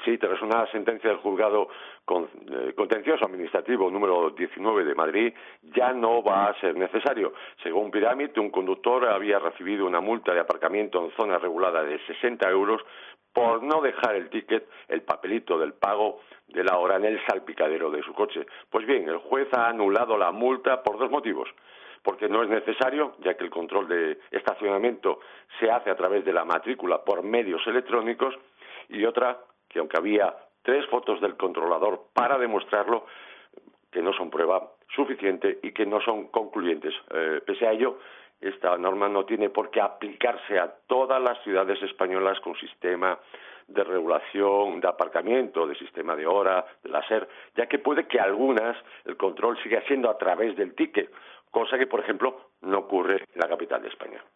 Sí, tras una sentencia del juzgado contencioso administrativo número 19 de Madrid, ya no va a ser necesario. Según Pirámide, un conductor había recibido una multa de aparcamiento en zona regulada de 60 euros por no dejar el ticket, el papelito del pago de la hora en el salpicadero de su coche. Pues bien, el juez ha anulado la multa por dos motivos. Porque no es necesario, ya que el control de estacionamiento se hace a través de la matrícula por medios electrónicos, y otra, que aunque había 3 fotos del controlador para demostrarlo, que no son prueba suficiente y que no son concluyentes. Pese a ello, esta norma no tiene por qué aplicarse a todas las ciudades españolas con sistema de regulación de aparcamiento, de sistema de hora, de láser, ya que puede que algunas el control siga siendo a través del ticket, cosa que, por ejemplo, no ocurre en la capital de España.